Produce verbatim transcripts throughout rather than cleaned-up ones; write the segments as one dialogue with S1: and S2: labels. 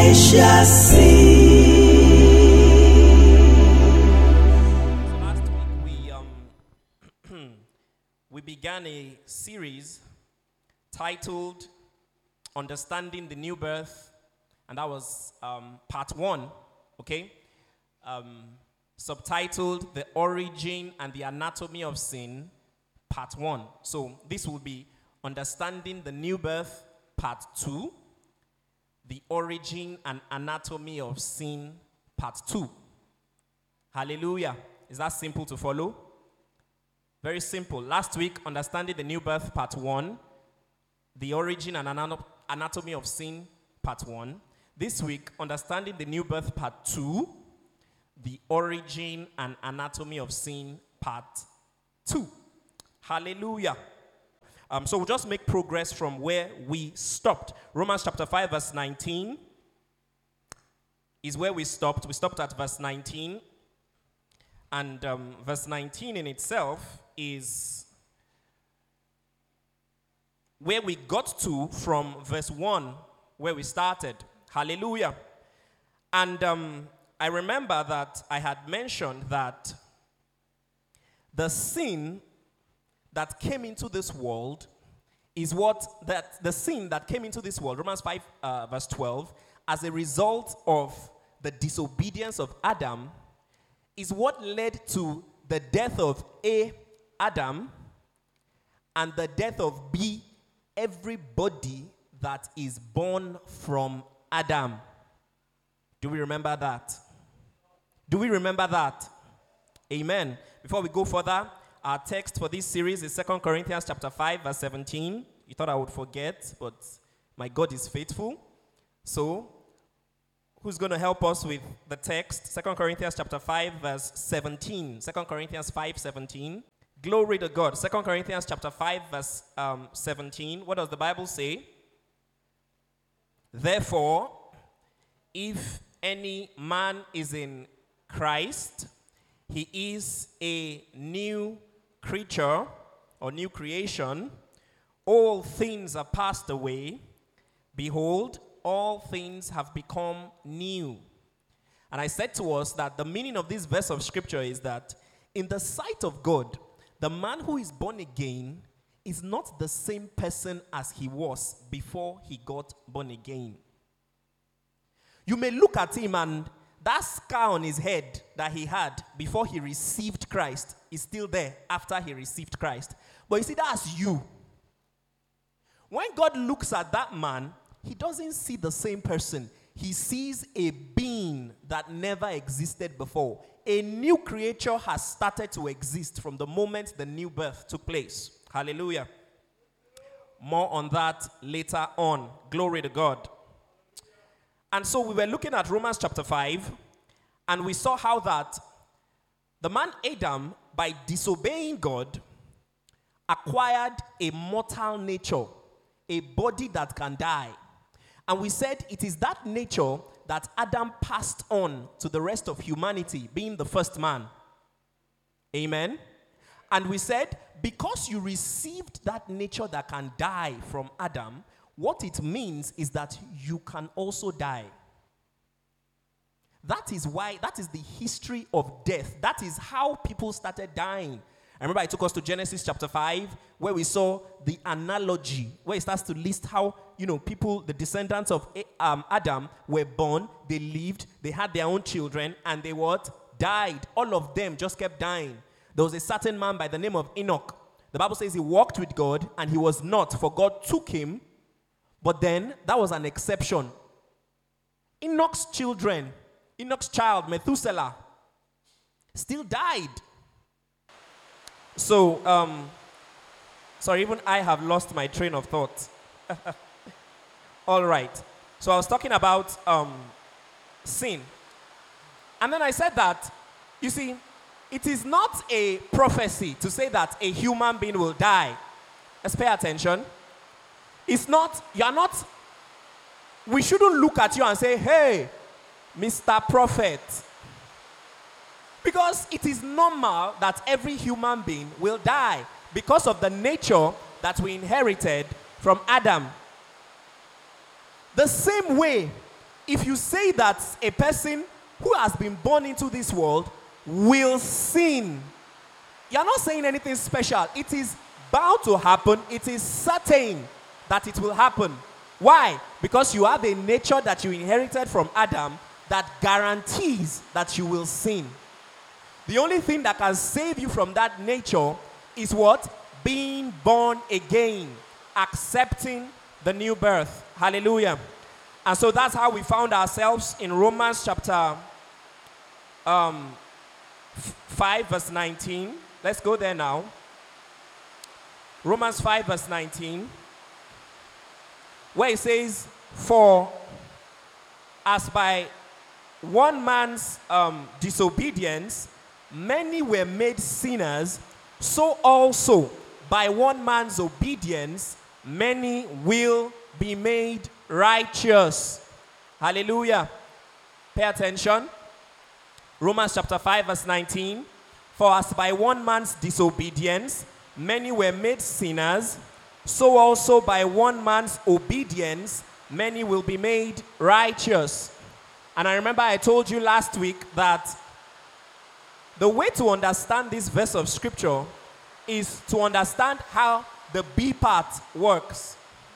S1: shall see.
S2: So last week we um we began a series titled Understanding the New Birth, and that was um, part one, okay? Um, subtitled The Origin and the Anatomy of Sin, part one. So this will be Understanding the New Birth, part two. The Origin and Anatomy of Sin, part two. Hallelujah. Is that simple to follow? Very simple. Last week, Understanding the New Birth, part one. The Origin and Ana- Anatomy of Sin, part one. This week, Understanding the New Birth, part two. The Origin and Anatomy of Sin, part two. Hallelujah. Um, so we'll just make progress from where we stopped. Romans chapter five, verse nineteen is where we stopped. We stopped at verse nineteen. And um, verse nineteen in itself is where we got to from verse one, where we started. Hallelujah. And um, I remember that I had mentioned that the sin that came into this world is what, that the sin that came into this world, Romans five, uh, verse twelve, as a result of the disobedience of Adam, is what led to the death of A, Adam, and the death of B, everybody that is born from Adam. Do we remember that? Do we remember that? Amen. Before we go further, our text for this series is Second Corinthians chapter five, verse seventeen. You thought I would forget, but my God is faithful. So, who's going to help us with the text? Second Corinthians chapter five, verse seventeen. Second Corinthians five, seventeen. Glory to God. Second Corinthians chapter five, verse um, seventeen. What does the Bible say? Therefore, if any man is in Christ, he is a new creature or new creation. All things are passed away. Behold, all things have become new. And I said to us that the meaning of this verse of scripture is that in the sight of God, the man who is born again is not the same person as he was before he got born again. You may look at him and that scar on his head that he had before he received Christ is still there after he received Christ. But you see, that's you. When God looks at that man, he doesn't see the same person. He sees a being that never existed before. A new creature has started to exist from the moment the new birth took place. Hallelujah. More on that later on. Glory to God. And so we were looking at Romans chapter five, and we saw how that the man Adam, by disobeying God, acquired a mortal nature, a body that can die. And we said it is that nature that Adam passed on to the rest of humanity, being the first man. Amen. And we said, because you received that nature that can die from Adam, what it means is that you can also die. That is why, that is the history of death. That is how people started dying. I remember I took us to Genesis chapter five, where we saw the analogy, where it starts to list how, you know, people, the descendants of um, Adam were born, they lived, they had their own children, and they what? Died. All of them just kept dying. There was a certain man by the name of Enoch. The Bible says he walked with God, and he was not, for God took him. But then, that was an exception. Enoch's children, Enoch's child, Methuselah, still died. So, um, sorry, even I have lost my train of thought. All right. So I was talking about um, sin. And then I said that, you see, it is not a prophecy to say that a human being will die. Let's pay attention. It's not, you're not, we shouldn't look at you and say, hey, Mister Prophet. Because it is normal that every human being will die because of the nature that we inherited from Adam. The same way, if you say that a person who has been born into this world will sin, you're not saying anything special. It is bound to happen. It is certain that it will happen. Why? Because you have a nature that you inherited from Adam that guarantees that you will sin. The only thing that can save you from that nature is what? Being born again, accepting the new birth. Hallelujah. And so that's how we found ourselves in Romans chapter um, five, verse nineteen. Let's go there now. Romans five, verse nineteen, where it says, for as by one man's um, disobedience, many were made sinners, so also by one man's obedience, many will be made righteous. Hallelujah. Pay attention. Romans chapter five, verse nineteen. For as by one man's disobedience, many were made sinners, so also by one man's obedience, many will be made righteous. And I remember I told you last week that the way to understand this verse of scripture is to understand how the B part works.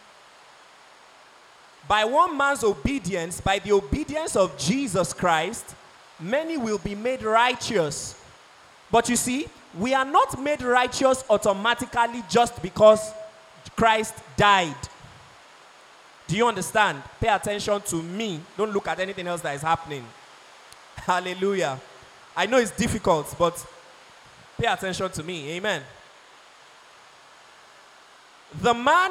S2: By one man's obedience, by the obedience of Jesus Christ, many will be made righteous. But you see, we are not made righteous automatically just because Christ died. Do you understand? Pay attention to me. Don't look at anything else that is happening. Hallelujah. I know it's difficult, but pay attention to me. Amen. The man,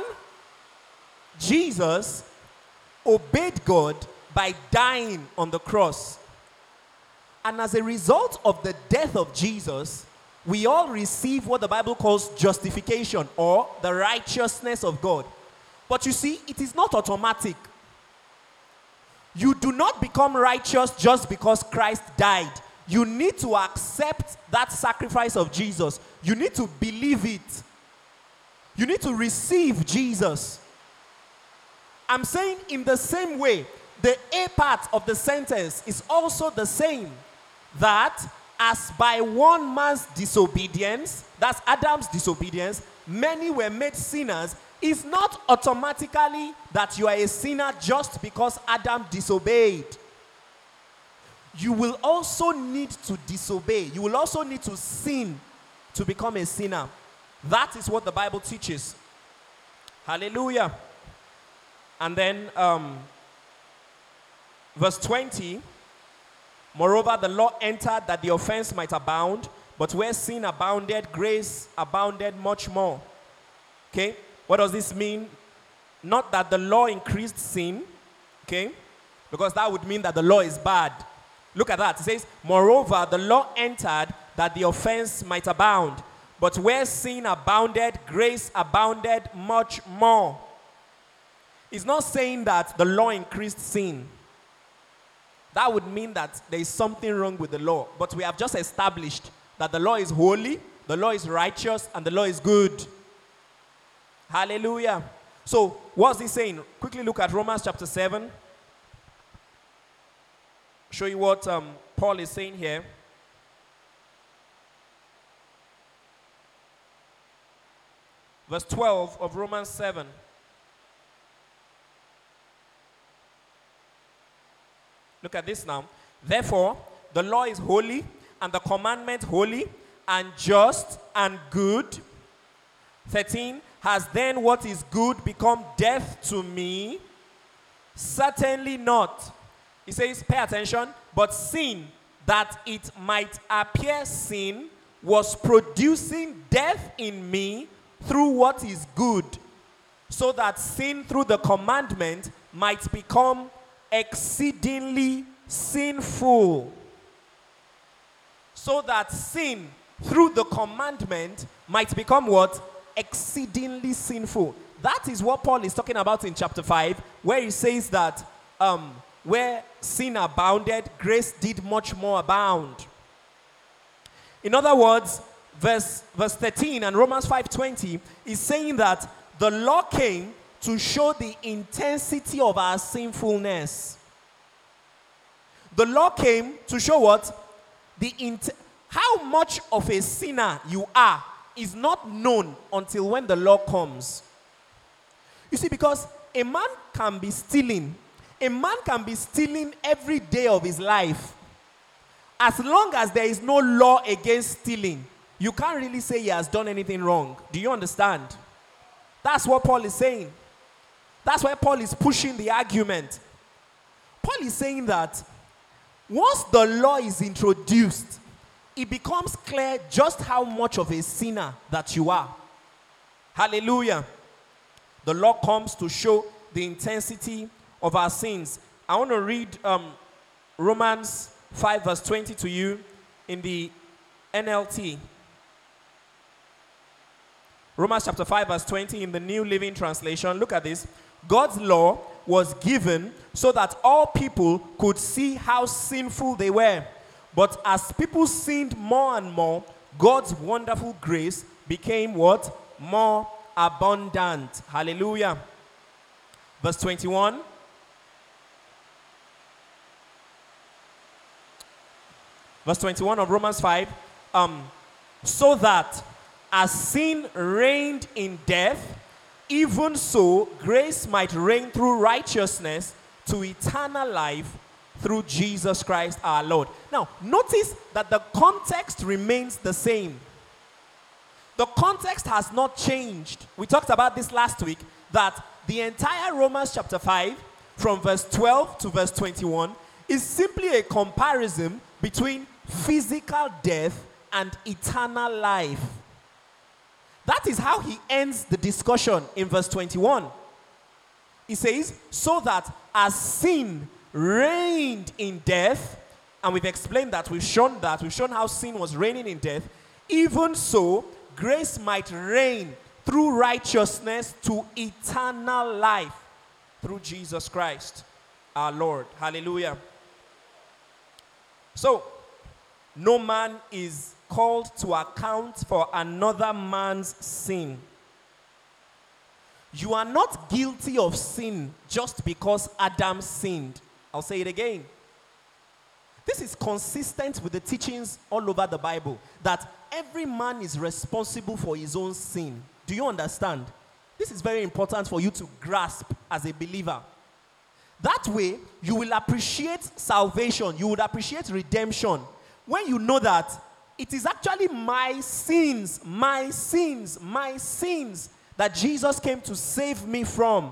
S2: Jesus, obeyed God by dying on the cross. And as a result of the death of Jesus, we all receive what the Bible calls justification, or the righteousness of God. But you see, it is not automatic. You do not become righteous just because Christ died. You need to accept that sacrifice of Jesus. You need to believe it. You need to receive Jesus. I'm saying in the same way, the A part of the sentence is also the same. That as by one man's disobedience, that's Adam's disobedience, many were made sinners, is not automatically that you are a sinner just because Adam disobeyed. You will also need to disobey. You will also need to sin to become a sinner. That is what the Bible teaches. Hallelujah. And then um, verse twenty, moreover, the law entered that the offense might abound, but where sin abounded, grace abounded much more. Okay? What does this mean? Not that the law increased sin, okay? Because that would mean that the law is bad. Look at that. It says, moreover, the law entered that the offense might abound. But where sin abounded, grace abounded much more. It's not saying that the law increased sin. That would mean that there is something wrong with the law. But we have just established that the law is holy, the law is righteous, and the law is good. Hallelujah. So, what's he saying? Quickly look at Romans chapter seven. Show you what um, Paul is saying here. Verse twelve of Romans seven. Look at this now. Therefore, the law is holy, and the commandment holy, and just, and good. thirteen. Has then what is good become death to me? Certainly not. He says, pay attention. But sin, that it might appear sin, was producing death in me through what is good, so that sin through the commandment might become exceedingly sinful. So that sin through the commandment might become what? Exceedingly sinful. That is what Paul is talking about in chapter five, where he says that um, where sin abounded, grace did much more abound. In other words, verse, verse thirteen and Romans five twenty is saying that the law came to show the intensity of our sinfulness. The law came to show what? The int- how much of a sinner you are is not known until when the law comes. You see, because a man can be stealing. A man can be stealing every day of his life. As long as there is no law against stealing, you can't really say he has done anything wrong. Do you understand? That's what Paul is saying. That's why Paul is pushing the argument. Paul is saying that once the law is introduced, it becomes clear just how much of a sinner that you are. Hallelujah. The law comes to show the intensity of our sins. I want to read um, Romans five verse twenty to you in the N L T. Romans chapter five verse twenty in the New Living Translation. Look at this. God's law was given so that all people could see how sinful they were. But as people sinned more and more, God's wonderful grace became what? More abundant. Hallelujah. Verse twenty-one. Verse twenty-one of Romans five. Um, so that as sin reigned in death, even so grace might reign through righteousness to eternal life through Jesus Christ our Lord. Now, notice that the context remains the same. The context has not changed. We talked about this last week, that the entire Romans chapter five, from verse twelve to verse twenty-one, is simply a comparison between physical death and eternal life. That is how he ends the discussion in verse twenty-one. He says, so that as sin reigned in death, and we've explained that, we've shown that, we've shown how sin was reigning in death, even so grace might reign through righteousness to eternal life through Jesus Christ our Lord. Hallelujah. So, no man is called to account for another man's sin. You are not guilty of sin just because Adam sinned. I'll say it again. This is consistent with the teachings all over the Bible, that every man is responsible for his own sin. Do you understand? This is very important for you to grasp as a believer. That way, you will appreciate salvation. You would appreciate redemption when you know that it is actually my sins, my sins, my sins that Jesus came to save me from.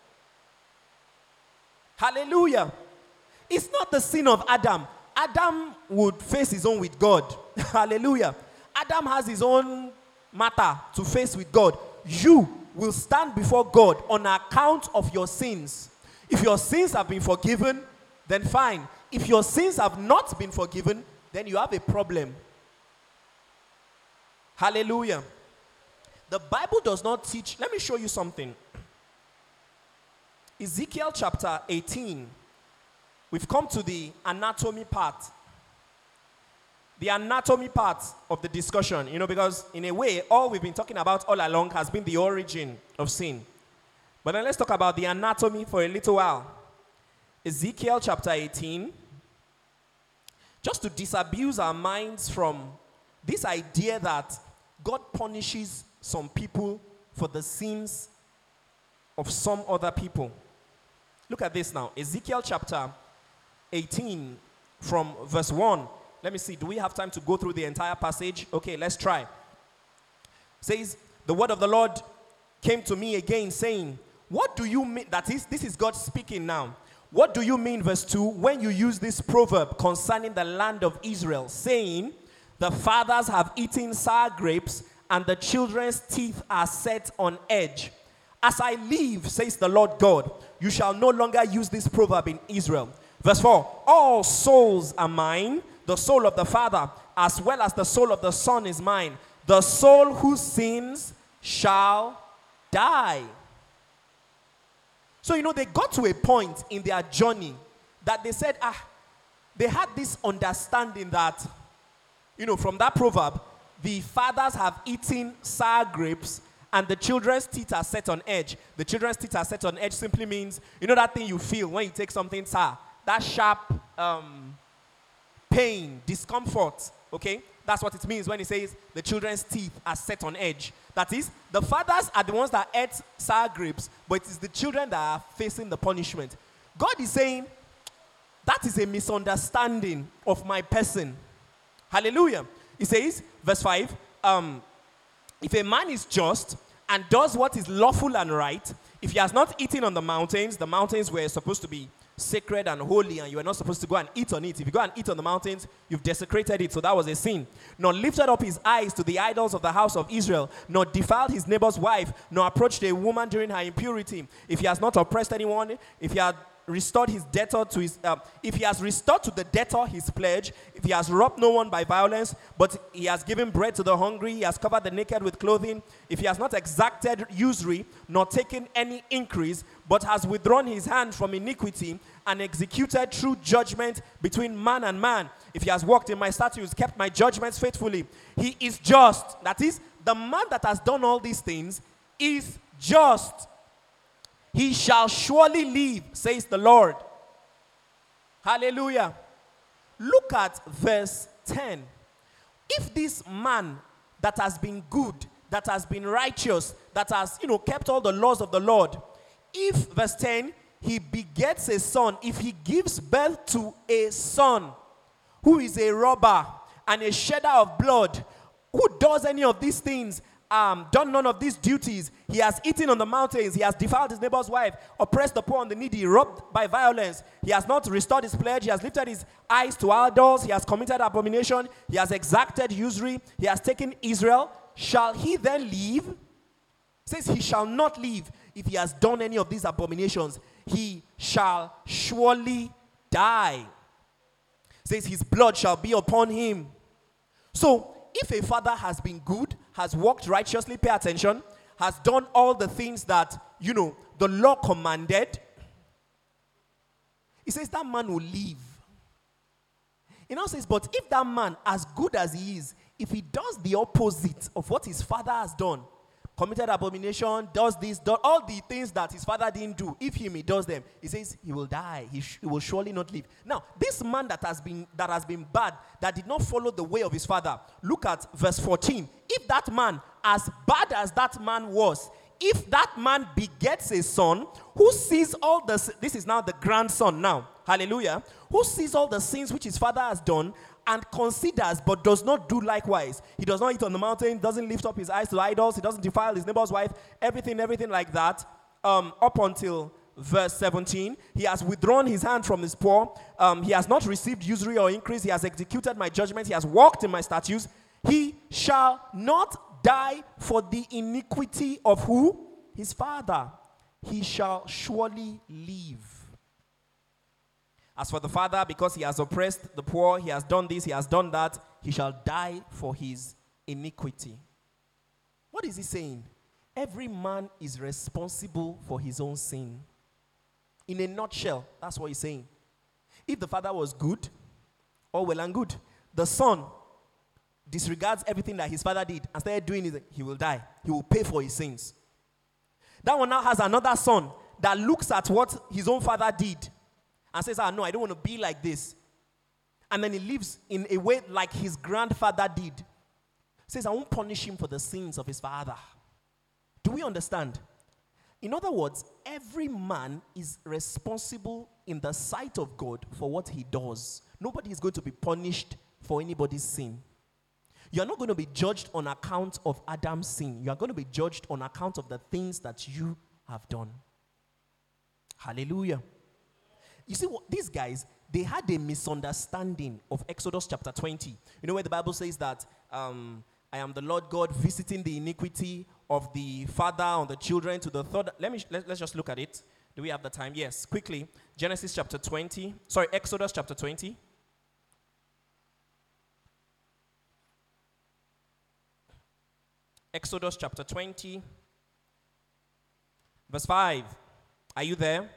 S2: Hallelujah. It's not the sin of Adam. Adam would face his own with God. Hallelujah. Adam has his own matter to face with God. You will stand before God on account of your sins. If your sins have been forgiven, then fine. If your sins have not been forgiven, then you have a problem. Hallelujah. The Bible does not teach. Let me show you something. Ezekiel chapter eighteen. We've come to the anatomy part. The anatomy part of the discussion, you know, because in a way, all we've been talking about all along has been the origin of sin. But then let's talk about the anatomy for a little while. Ezekiel chapter eighteen. Just to disabuse our minds from this idea that God punishes some people for the sins of some other people. Look at this now. Ezekiel chapter eighteen from verse one. Let me see. Do we have time to go through the entire passage? Okay, let's try. It says, the word of the Lord came to me again saying, what do you mean? That is, this is God speaking now. What do you mean, verse two, when you use this proverb concerning the land of Israel, saying, the fathers have eaten sour grapes, and the children's teeth are set on edge. As I live, says the Lord God, you shall no longer use this proverb in Israel. Verse four, all souls are mine, the soul of the Father, as well as the soul of the Son is mine. The soul who sins shall die. So, you know, they got to a point in their journey that they said, ah, they had this understanding that, you know, from that proverb, the fathers have eaten sour grapes and the children's teeth are set on edge. The children's teeth are set on edge simply means, you know that thing you feel when you take something sour, that sharp um, pain, discomfort, okay? That's what it means when it says the children's teeth are set on edge. That is, the fathers are the ones that ate sour grapes, but it is the children that are facing the punishment. God is saying, that is a misunderstanding of my person. Hallelujah. He says, verse five, um, if a man is just and does what is lawful and right, if he has not eaten on the mountains, the mountains were supposed to be sacred and holy, and you were not supposed to go and eat on it. If you go and eat on the mountains, you've desecrated it, so that was a sin. Nor lifted up his eyes to the idols of the house of Israel, nor defiled his neighbor's wife, nor approached a woman during her impurity. If he has not oppressed anyone, if he had restored his debtor to his, uh, if he has restored to the debtor his pledge, if he has robbed no one by violence, but he has given bread to the hungry, he has covered the naked with clothing, if he has not exacted usury, nor taken any increase, but has withdrawn his hand from iniquity, and executed true judgment between man and man, if he has walked in my statutes, kept my judgments faithfully, he is just. That is, the man that has done all these things is just. He shall surely live, says the Lord. Hallelujah. Look at verse ten. If this man that has been good, that has been righteous, that has, you know, kept all the laws of the Lord, if, verse ten, he begets a son, if he gives birth to a son who is a robber and a shedder of blood, who does any of these things, Um, done none of these duties, he has eaten on the mountains, he has defiled his neighbor's wife, oppressed the poor and the needy, robbed by violence, he has not restored his pledge, he has lifted his eyes to idols, he has committed abomination, he has exacted usury, he has taken Israel, shall he then live? It says he shall not live if he has done any of these abominations. He shall surely die. It says his blood shall be upon him. So, if a father has been good, has walked righteously, pay attention, has done all the things that, you know, the law commanded, he says that man will live. He now says, but if that man, as good as he is, if he does the opposite of what his father has done, committed abomination, does this, does all the things that his father didn't do, if him, he does them, he says he will die. He, sh- he will surely not live. Now, this man that has been that has been bad, that did not follow the way of his father, look at verse fourteen. If that man, as bad as that man was, if that man begets a son who sees all the, this is now the grandson now, hallelujah, who sees all the sins which his father has done, and considers but does not do likewise. He does not eat on the mountain, doesn't lift up his eyes to idols, he doesn't defile his neighbor's wife, everything, everything like that, um, up until verse seventeen. He has withdrawn his hand from his poor. Um, he has not received usury or increase. He has executed my judgment. He has walked in my statutes. He shall not die for the iniquity of who? His father. He shall surely live. As for the father, because he has oppressed the poor, he has done this, he has done that, he shall die for his iniquity. What is he saying? Every man is responsible for his own sin. In a nutshell, that's what he's saying. If the father was good, all well and good. The son disregards everything that his father did and started doing it, he will die. He will pay for his sins. That one now has another son that looks at what his own father did and says, ah, no, I don't want to be like this. And then he lives in a way like his grandfather did. Says, I won't punish him for the sins of his father. Do we understand? In other words, every man is responsible in the sight of God for what he does. Nobody is going to be punished for anybody's sin. You are not going to be judged on account of Adam's sin. You are going to be judged on account of the things that you have done. Hallelujah. You see, what these guys, they had a misunderstanding of Exodus chapter twenty. You know where the Bible says that um, I am the Lord God visiting the iniquity of the father on the children to the third. Let me let, let's just look at it. Do we have the time? Yes, quickly. Genesis chapter twenty. Sorry, Exodus chapter twenty. Exodus chapter twenty, verse five. Are you there?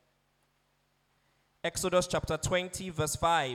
S2: Exodus chapter twenty, verse five.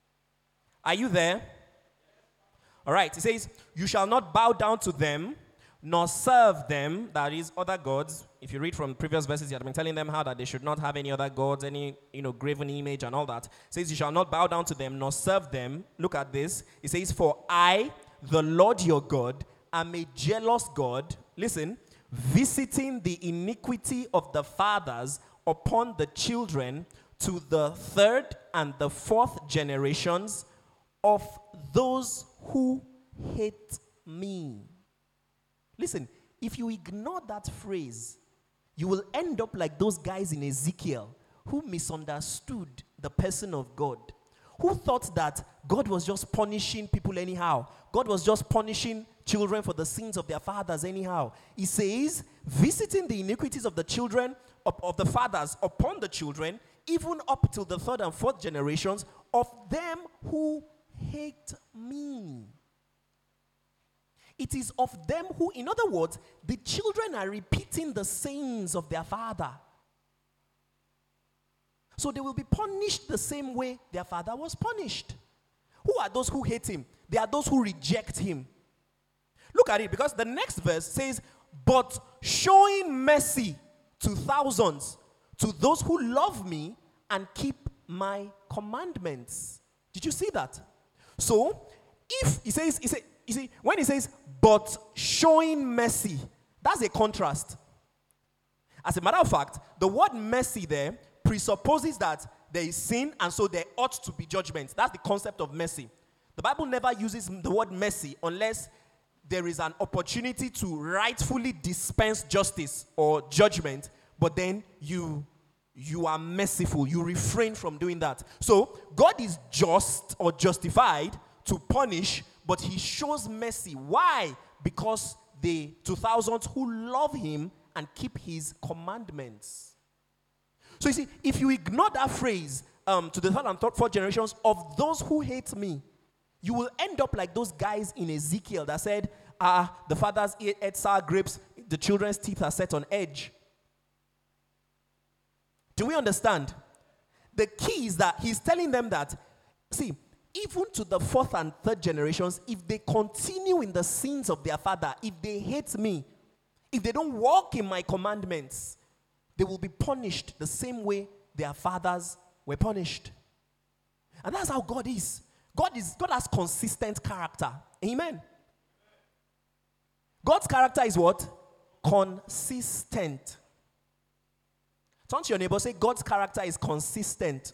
S2: Are you there? All right, it says, you shall not bow down to them, nor serve them, that is, other gods. If you read from previous verses, he had been telling them how that they should not have any other gods, any, you know, graven image and all that. It says, you shall not bow down to them, nor serve them. Look at this. It says, for I, the Lord your God, am a jealous God. Listen, visiting the iniquity of the fathers upon the children to the third and the fourth generations of those who hate me. Listen, if you ignore that phrase, you will end up like those guys in Ezekiel who misunderstood the person of God, who thought that God was just punishing people anyhow. God was just punishing children for the sins of their fathers anyhow. He says, visiting the iniquities of the children, of, of the fathers upon the children, even up till the third and fourth generations of them who hate me. It is of them who, in other words, the children are repeating the sins of their father. So they will be punished the same way their father was punished. Who are those who hate him? They are those who reject him. Look at it, because the next verse says, but showing mercy to thousands, to those who love me and keep my commandments. Did you see that? So, if he says, he say, you see, when he says, but showing mercy, that's a contrast. As a matter of fact, the word mercy there presupposes that there is sin, and so there ought to be judgment. That's the concept of mercy. The Bible never uses the word mercy unless there is an opportunity to rightfully dispense justice or judgment, but then you, you are merciful. You refrain from doing that. So, God is just or justified to punish, but he shows mercy. Why? Because the two thousands who love him and keep his commandments. So you see, if you ignore that phrase, um, to the third and fourth generations of those who hate me, you will end up like those guys in Ezekiel that said, ah, the fathers ate, ate sour grapes, the children's teeth are set on edge. Do we understand? The key is that he's telling them that, see, even to the fourth and third generations, if they continue in the sins of their father, if they hate me, if they don't walk in my commandments, they will be punished the same way their fathers were punished. And that's how God is. God is God has consistent character. Amen. God's character is what? Consistent. Turn to your neighbor, say, God's character is consistent.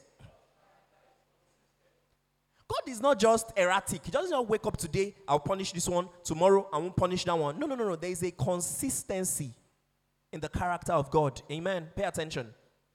S2: God is not just erratic. He doesn't just wake up today, I'll punish this one. Tomorrow, I won't punish that one. No, no, no, no. There is a consistency in the character of God. Amen. Pay attention.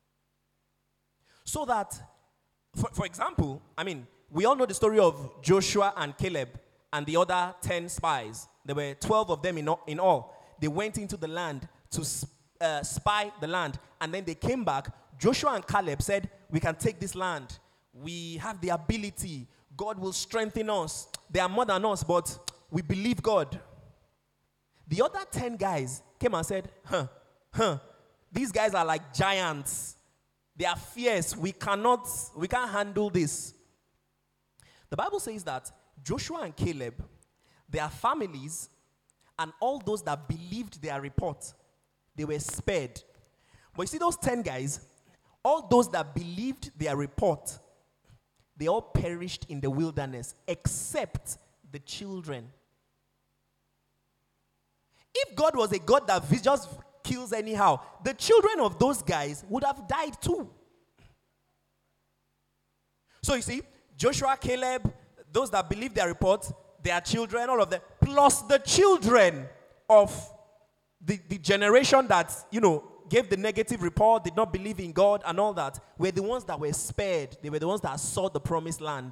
S2: So that, for, for example, I mean, we all know the story of Joshua and Caleb and the other ten spies. There were twelve of them in all. In all. They went into the land to uh, spy the land, and then they came back. Joshua and Caleb said, we can take this land. We have the ability. God will strengthen us. They are more than us, but we believe God. The other ten guys came and said, huh, huh, these guys are like giants. They are fierce. We cannot, we can't handle this. The Bible says that Joshua and Caleb, their families, and all those that believed their report, they were spared. But you see those ten guys, all those that believed their report, they all perished in the wilderness, except the children. If God was a God that just kills anyhow, the children of those guys would have died too. So you see, Joshua, Caleb, those that believe their report, their children, all of them, plus the children of the, the generation that, you know, gave the negative report, did not believe in God and all that, were the ones that were spared. They were the ones that saw the promised land.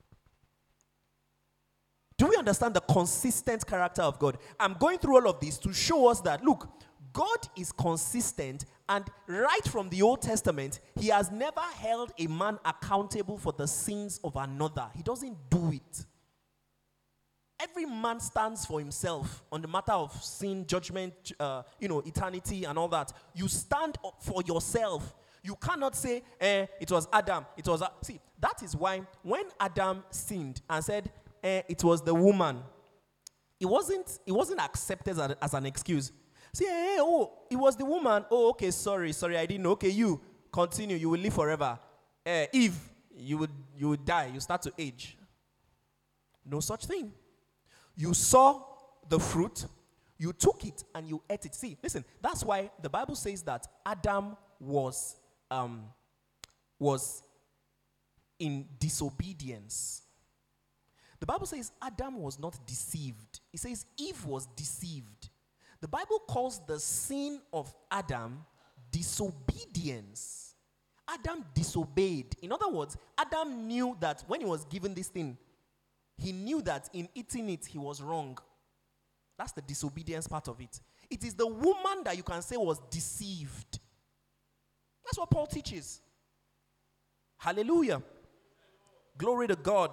S2: Do we understand the consistent character of God? I'm going through all of this to show us that, look, God is consistent, and right from the Old Testament, he has never held a man accountable for the sins of another. He doesn't do it. Every man stands for himself on the matter of sin, judgment, uh, you know, eternity and all that. You stand up for yourself. You cannot say, eh, it was Adam. It was, a-. See, that is why when Adam sinned and said, eh, it was the woman, It wasn't, it wasn't accepted as, as an excuse. See, hey, hey, oh, it was the woman. Oh, okay, sorry, sorry, I didn't know. Okay, you continue, you will live forever. Uh, Eve, you would you would die, you start to age. No such thing. You saw the fruit, you took it, and you ate it. See, listen, that's why the Bible says that Adam was um was in disobedience. The Bible says Adam was not deceived. It says Eve was deceived. The Bible calls the sin of Adam disobedience. Adam disobeyed. In other words, Adam knew that when he was given this thing, he knew that in eating it, he was wrong. That's the disobedience part of it. It is the woman that you can say was deceived. That's what Paul teaches. Hallelujah. Glory to God.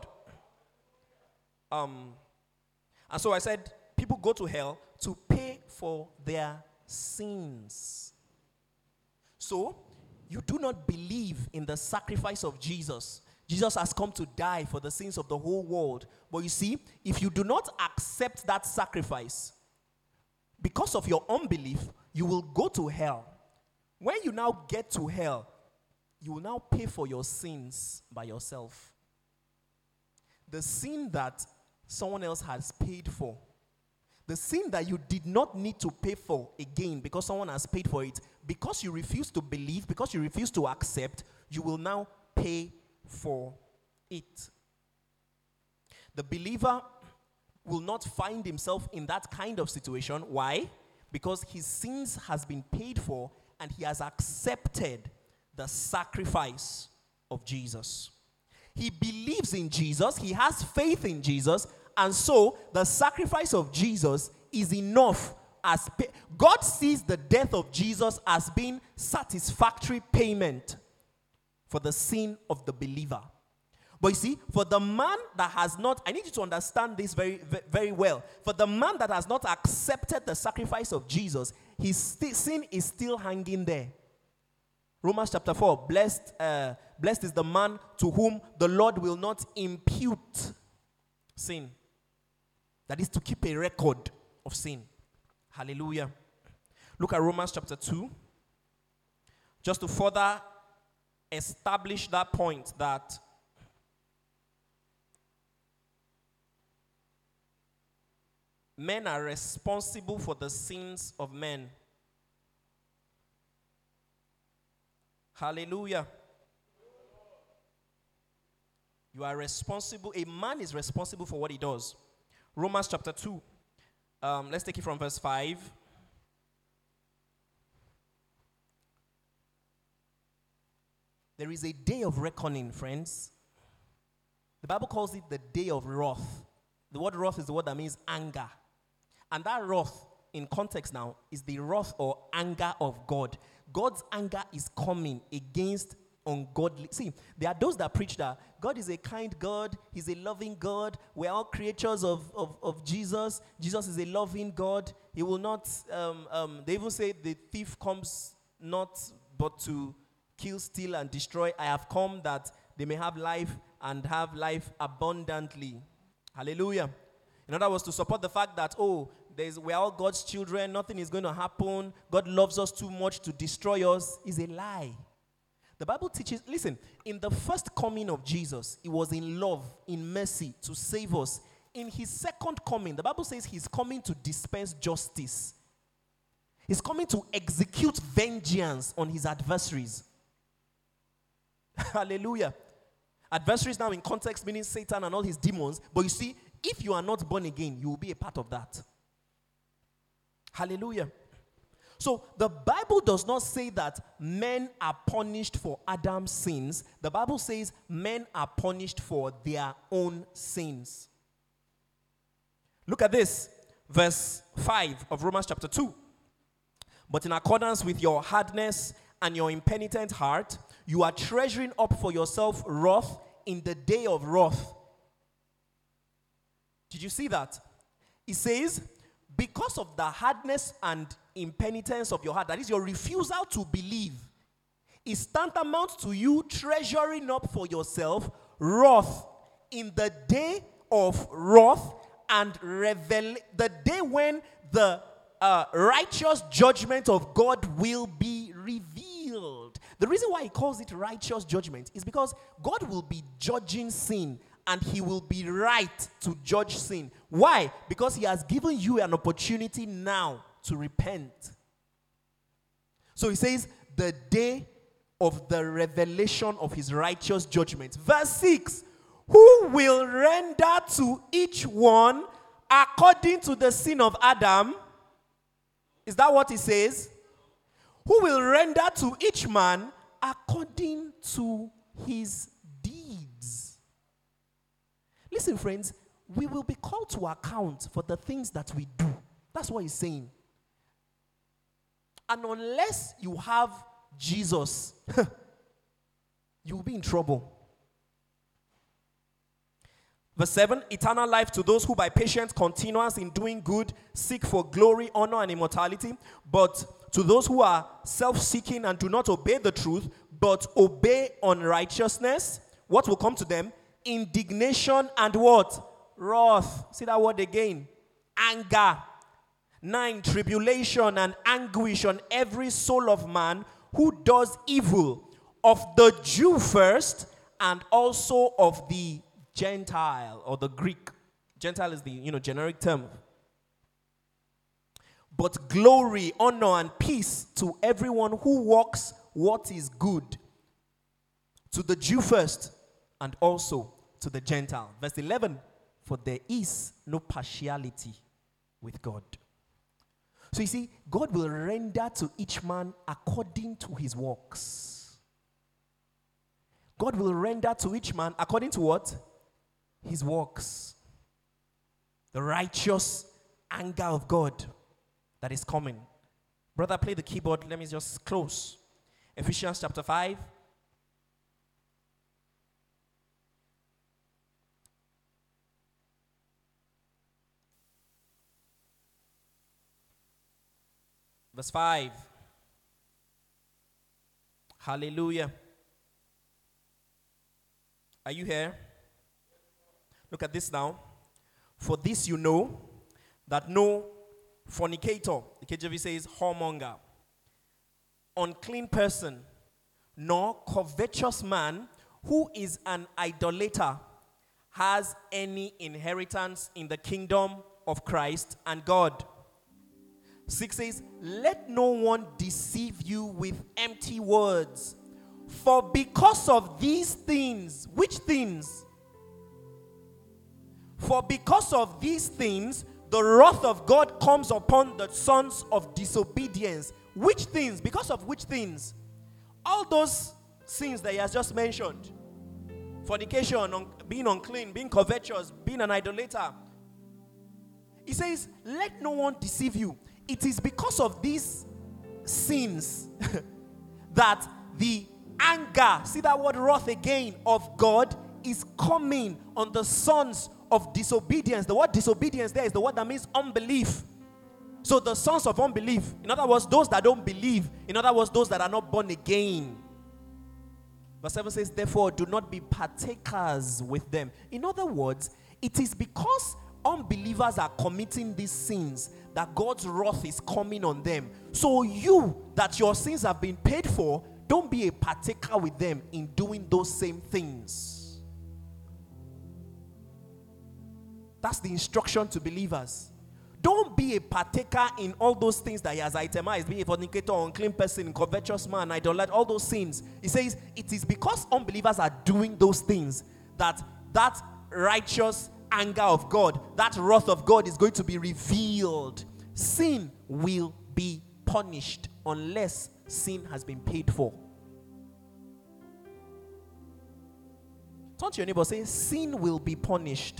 S2: Um, and so I said, people go to hell to pay for their sins. So, you do not believe in the sacrifice of Jesus. Jesus has come to die for the sins of the whole world. But you see, if you do not accept that sacrifice, because of your unbelief, you will go to hell. When you now get to hell, you will now pay for your sins by yourself. The sin that someone else has paid for, the sin that you did not need to pay for again because someone has paid for it, because you refuse to believe, because you refuse to accept, you will now pay for it. The believer will not find himself in that kind of situation. Why? Because his sins has been paid for and he has accepted the sacrifice of Jesus. He believes in Jesus, he has faith in Jesus, and so the sacrifice of Jesus is enough. As pay- God sees the death of Jesus as being satisfactory payment for the sin of the believer. But you see, for the man that has not, I need you to understand this very, very well. For the man that has not accepted the sacrifice of Jesus, his st- sin is still hanging there. Romans chapter four, blessed, uh, blessed is the man to whom the Lord will not impute sin. That is to keep a record of sin. Hallelujah. Look at Romans chapter two. Just to further establish that point that men are responsible for the sins of men. Hallelujah. You are responsible. A man is responsible for what he does. Romans chapter two. Um, let's take it from verse five. There is a day of reckoning, friends. The Bible calls it the day of wrath. The word wrath is the word that means anger. And that wrath, in context now, is the wrath or anger of God. God's anger is coming against ungodly. See, there are those that preach that God is a kind God, he's a loving God, we're all creatures of, of, of Jesus. Jesus is a loving God. He will not, um, um, they even say the thief comes not but to kill, steal, and destroy. I have come that they may have life and have life abundantly. Hallelujah. In other words, to support the fact that, oh, there's, we're all God's children, nothing is going to happen, God loves us too much to destroy us, is a lie. The Bible teaches, listen, in the first coming of Jesus, he was in love, in mercy, to save us. In his second coming, the Bible says he's coming to dispense justice. He's coming to execute vengeance on his adversaries. Hallelujah. Adversaries now in context meaning Satan and all his demons. But you see, if you are not born again, you will be a part of that. Hallelujah. So the Bible does not say that men are punished for Adam's sins. The Bible says men are punished for their own sins. Look at this, verse five of Romans chapter two. But in accordance with your hardness and your impenitent heart, you are treasuring up for yourself wrath in the day of wrath. Did you see that? It says, because of the hardness and impenitence of your heart, that is your refusal to believe, is tantamount to you treasuring up for yourself wrath in the day of wrath and revel the day when the uh, righteous judgment of God will be revealed. The reason why he calls it righteous judgment is because God will be judging sin, and he will be right to judge sin. Why? Because he has given you an opportunity now to repent. So he says, the day of the revelation of his righteous judgment. Verse six, who will render to each one according to the sin of Adam. Is that what he says? Who will render to each man according to his deeds. Listen, friends, we will be called to account for the things that we do. That's what he's saying. And unless you have Jesus, you will be in trouble. Verse seven, eternal life to those who by patient continuance in doing good seek for glory, honor, and immortality. But to those who are self-seeking and do not obey the truth, but obey unrighteousness, what will come to them? Indignation and what? Wrath. See that word again. Anger. Nine, tribulation and anguish on every soul of man who does evil, of the Jew first, and also of the Gentile or the Greek. Gentile is the, you know, generic term. But glory, honor, and peace to everyone who walks what is good, to the Jew first, and also to the Gentile. Verse eleven, for there is no partiality with God. So you see, God will render to each man according to his works. God will render to each man according to what? His works. The righteous anger of God that is coming. Brother, play the keyboard. Let me just close. Ephesians chapter five. Verse five. Hallelujah. Are you here? Look at this now. For this you know, that no fornicator, the K J V says whoremonger, unclean person, nor covetous man who is an idolater has any inheritance in the kingdom of Christ and God. Six says, let no one deceive you with empty words. For because of these things, which things? For because of these things, the wrath of God comes upon the sons of disobedience. Which things? Because of which things? All those sins that he has just mentioned. Fornication, un- being unclean, being covetous, being an idolater. He says, let no one deceive you. It is because of these sins that the anger, see that word wrath again, of God is coming on the sons of disobedience. The word disobedience there is the word that means unbelief. So the sons of unbelief, in other words, those that don't believe, in other words, those that are not born again. Verse seven says, therefore, do not be partakers with them. In other words, it is because unbelievers are committing these sins that God's wrath is coming on them. So you, that your sins have been paid for, don't be a partaker with them in doing those same things. That's the instruction to believers. Don't be a partaker in all those things that he has itemized. Be a fornicator, unclean person, covetous man, idolater, all those sins. He says it is because unbelievers are doing those things that that righteous anger of God, that wrath of God is going to be revealed. Sin will be punished unless sin has been paid for. Turn to your neighbor, say, sin will be punished.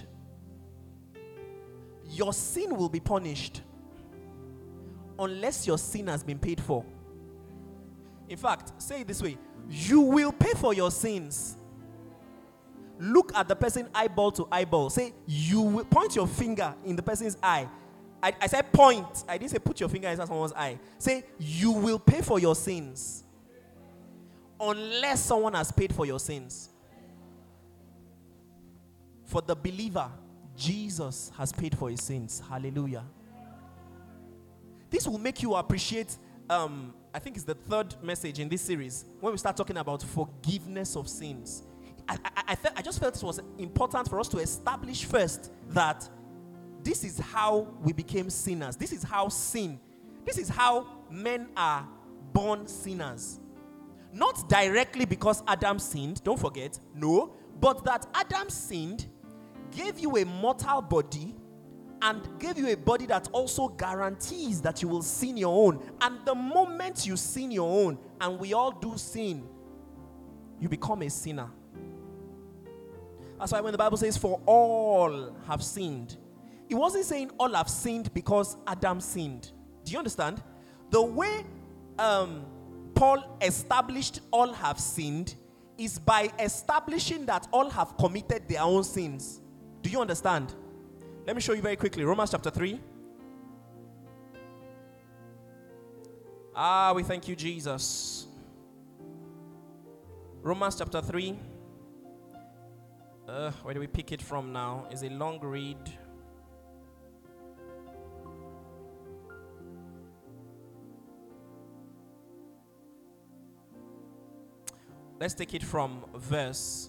S2: Your sin will be punished unless your sin has been paid for. In fact, say it this way: you will pay for your sins. Look at the person eyeball to eyeball. Say, you will point your finger in the person's eye. I, I said point. I didn't say put your finger inside someone's eye. Say, you will pay for your sins unless someone has paid for your sins. For the believer, Jesus has paid for his sins. Hallelujah. This will make you appreciate, um, I think it's the third message in this series, when we start talking about forgiveness of sins. I, I, I, felt, I just felt it was important for us to establish first that this is how we became sinners. This is how sin, this is how men are born sinners. Not directly because Adam sinned, don't forget, no, but that Adam sinned, gave you a mortal body, and gave you a body that also guarantees that you will sin your own. And the moment you sin your own, and we all do sin, you become a sinner. That's why when the Bible says, for all have sinned, it wasn't saying all have sinned because Adam sinned. Do you understand? The way um, Paul established all have sinned is by establishing that all have committed their own sins. Do you understand? Let me show you very quickly. Romans chapter three. Ah, we thank you, Jesus. Romans chapter three. Uh, where do we pick it from now? It's a long read. Let's take it from verse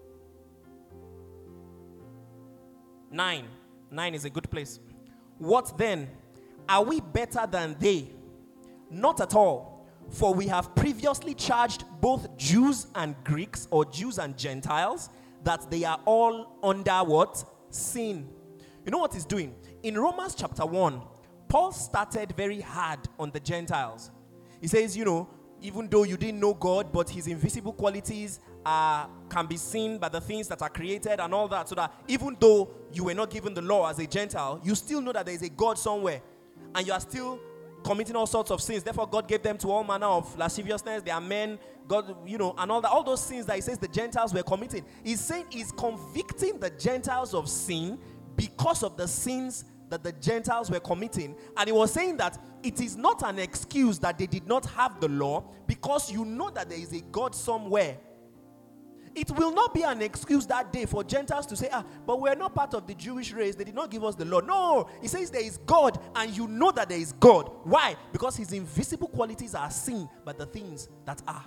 S2: nine. Nine is a good place. What then? Are we better than they? Not at all. For we have previously charged both Jews and Greeks, or Jews and Gentiles, that they are all under what? Sin. You know what he's doing? In Romans chapter one, Paul started very hard on the Gentiles. He says, you know, even though you didn't know God, but his invisible qualities uh, can be seen by the things that are created and all that. So that even though you were not given the law as a Gentile, you still know that there is a God somewhere. And you are still committing all sorts of sins. Therefore, God gave them to all manner of lasciviousness. They are men, God, you know, and all that. All those sins that he says the Gentiles were committing. He's saying he's convicting the Gentiles of sin because of the sins that the Gentiles were committing. And he was saying that it is not an excuse that they did not have the law, because you know that there is a God somewhere. It will not be an excuse that day for Gentiles to say, ah, but we're not part of the Jewish race. They did not give us the law. No, he says there is God, and you know that there is God. Why? Because his invisible qualities are seen by the things that are.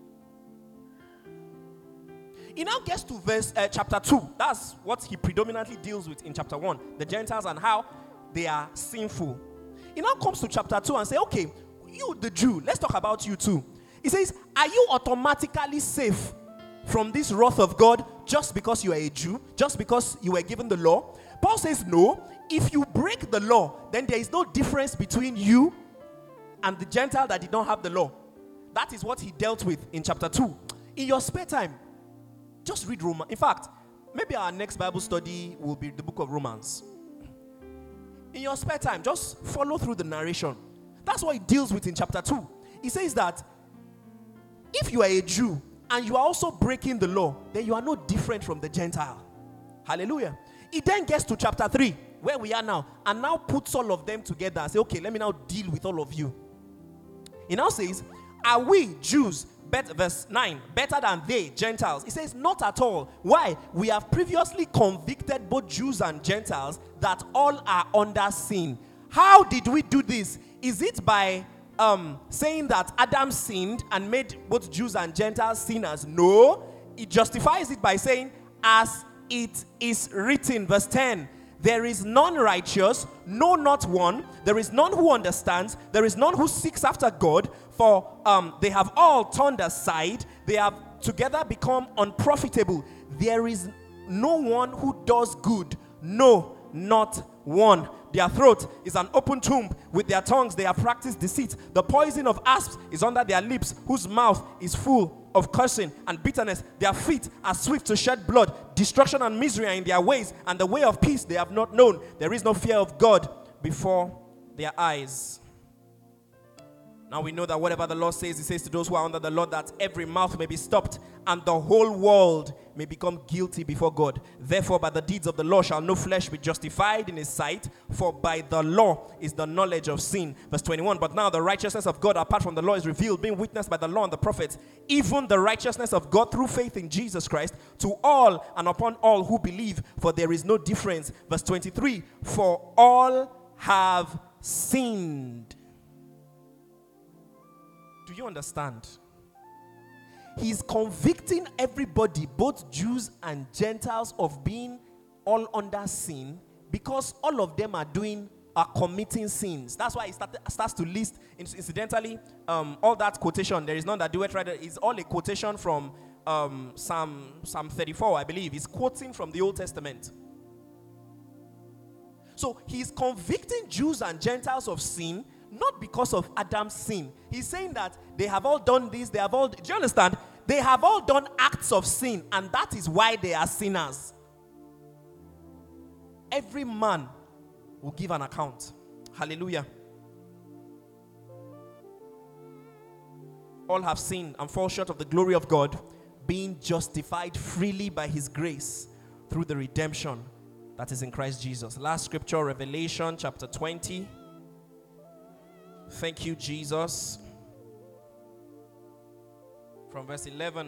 S2: He now gets to verse uh, chapter two. That's what he predominantly deals with in chapter one. The Gentiles and how they are sinful. He now comes to chapter two and say, okay, you the Jew, let's talk about you too. He says, are you automatically safe from this wrath of God just because you are a Jew? Just because you were given the law? Paul says, no. If you break the law, then there is no difference between you and the Gentile that did not have the law. That is what he dealt with in chapter two. In your spare time, just read Romans. In fact, maybe our next Bible study will be the book of Romans. In your spare time, just follow through the narration. That's what he deals with in chapter two. He says that if you are a Jew and you are also breaking the law, then you are no different from the Gentile. Hallelujah. He then gets to chapter three, where we are now, and now puts all of them together and say, okay, let me now deal with all of you. He now says, are we Jews, better, verse nine, better than they, Gentiles? He says, not at all. Why? We have previously convicted both Jews and Gentiles that all are under sin. How did we do this? Is it by um, saying that Adam sinned and made both Jews and Gentiles sinners? No. It justifies it by saying, as it is written, verse ten, there is none righteous, no, not one. There is none who understands. There is none who seeks after God. For um, they have all turned aside. They have together become unprofitable. There is no one who does good. No, not one. Their throat is an open tomb. With their tongues they have practiced deceit. The poison of asps is under their lips, whose mouth is full of cursing and bitterness. Their feet are swift to shed blood. Destruction and misery are in their ways, and the way of peace they have not known. There is no fear of God before their eyes. Now we know that whatever the Lord says, he says to those who are under the Lord, that every mouth may be stopped and the whole world may become guilty before God. Therefore, by the deeds of the law shall no flesh be justified in his sight, for by the law is the knowledge of sin. Verse twenty-one, but now the righteousness of God apart from the law is revealed, being witnessed by the law and the prophets, even the righteousness of God through faith in Jesus Christ, to all and upon all who believe, for there is no difference. Verse twenty-three, for all have sinned. Do you understand? He's convicting everybody, both Jews and Gentiles, of being all under sin, because all of them are doing, are committing sins. That's why he started, starts to list, incidentally, um, all that quotation. There is none that doeth right. It's all a quotation from um, Psalm, Psalm thirty-four, I believe. He's quoting from the Old Testament. So he's convicting Jews and Gentiles of sin, not because of Adam's sin. He's saying that they have all done this, they have all, do you understand? They have all done acts of sin, and that is why they are sinners. Every man will give an account. Hallelujah. All have sinned and fall short of the glory of God, being justified freely by his grace through the redemption that is in Christ Jesus. Last scripture, Revelation chapter twenty. Thank you, Jesus. From verse eleven.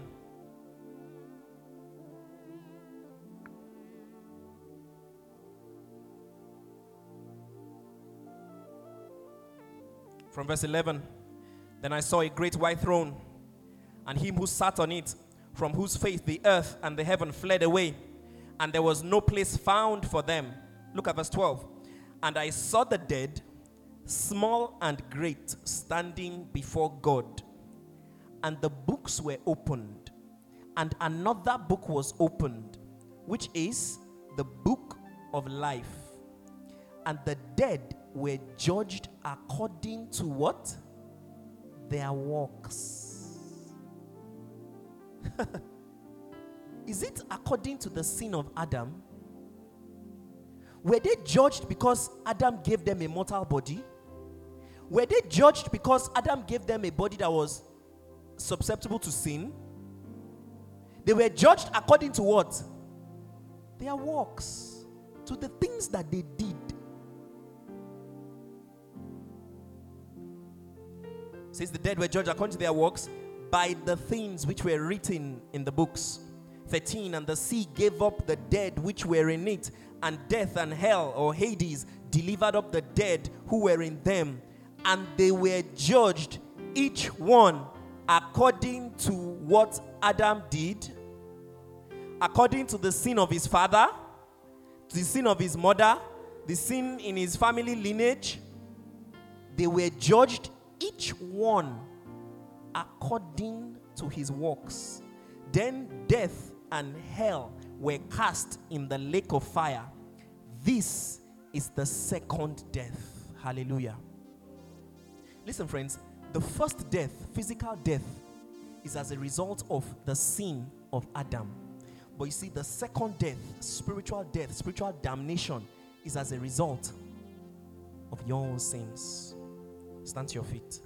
S2: From verse eleven. Then I saw a great white throne, and him who sat on it, from whose face the earth and the heaven fled away, and there was no place found for them. Look at verse twelve. And I saw the dead, small and great, standing before God. And the books were opened. And another book was opened, which is the book of life. And the dead were judged according to what? Their works. Is it according to the sin of Adam? Were they judged because Adam gave them a mortal body? Were they judged because Adam gave them a body that was susceptible to sin? They were judged according to what? Their works. To the things that they did. It says the dead were judged according to their works by the things which were written in the books. thirteen. And the sea gave up the dead which were in it, and death and hell, or Hades, delivered up the dead who were in them. And they were judged, each one according to what Adam did, according to the sin of his father, the sin of his mother, the sin in his family lineage. They were judged, each one according to his works. Then death and hell were cast in the lake of fire. This is the second death. Hallelujah. Listen, friends, the first death, physical death, is as a result of the sin of Adam. But you see, the second death, spiritual death, spiritual damnation, is as a result of your own sins. Stand to your feet.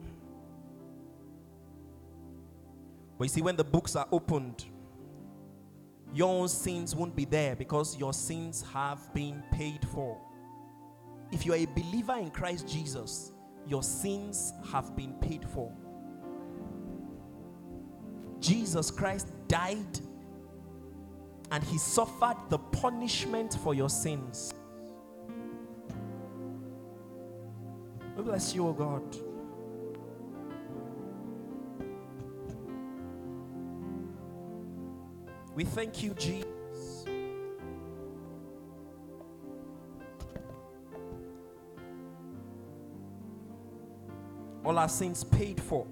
S2: But you see, when the books are opened, your own sins won't be there, because your sins have been paid for. If you are a believer in Christ Jesus, your sins have been paid for. Jesus Christ died, and he suffered the punishment for your sins. We bless you, O God. We thank you, Jesus. All our sins paid for.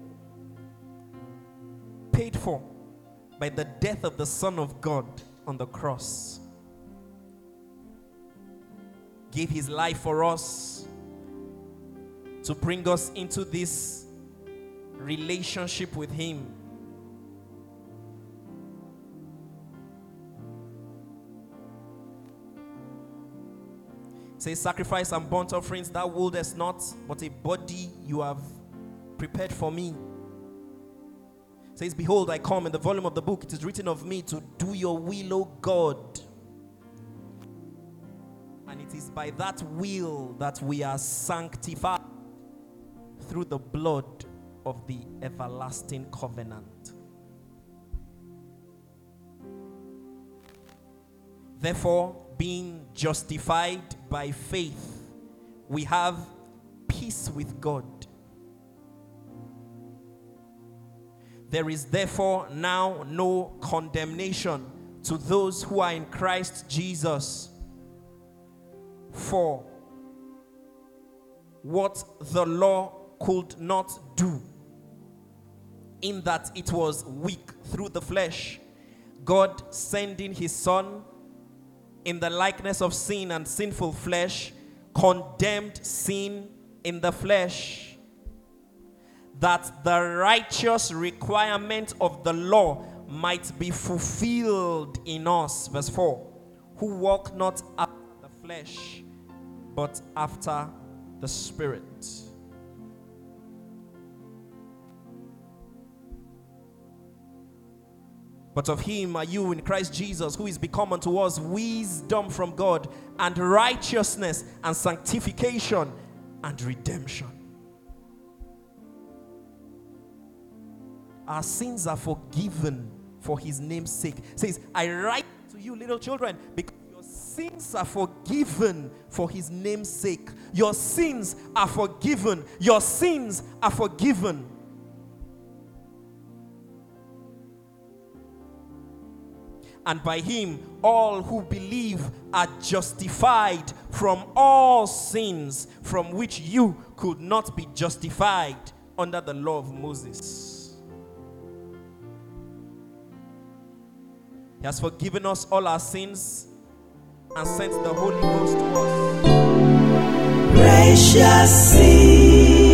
S2: Paid for by the death of the Son of God on the cross. Gave his life for us to bring us into this relationship with him. Say, sacrifice and burnt offerings thou wouldest not, but a body you have prepared for me. says, behold, I come. In the volume of the book, it is written of me to do your will, O God. And it is by that will that we are sanctified through the blood of the everlasting covenant. Therefore, being justified by faith, we have peace with God. There is therefore now no condemnation to those who are in Christ Jesus. For what the law could not do, in that it was weak through the flesh, God sending his Son in the likeness of sin and sinful flesh, condemned sin in the flesh, that the righteous requirement of the law might be fulfilled in us. Verse four, who walk not after the flesh, but after the Spirit. But of him are you in Christ Jesus, who is become unto us wisdom from God, and righteousness, and sanctification, and redemption. Our sins are forgiven for his name's sake. It says, I write to you, little children, because your sins are forgiven for his name's sake. Your sins are forgiven. Your sins are forgiven. And by him, all who believe are justified from all sins from which you could not be justified under the law of Moses. He has forgiven us all our sins and sent the Holy Ghost to us.
S1: Precious seed.